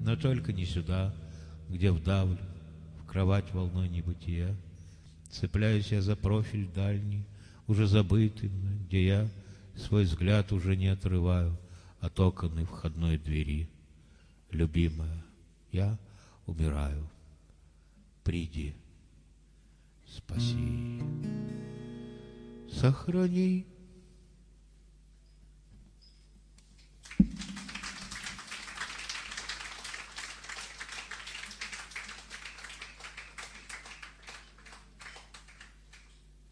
но только не сюда, где вдавлю в кровать волной небытия. Цепляюсь я за профиль дальний, уже забытый мной, где я свой взгляд уже не отрываю от окон и входной двери. Любимая, я умираю. Приди, спаси, сохрани.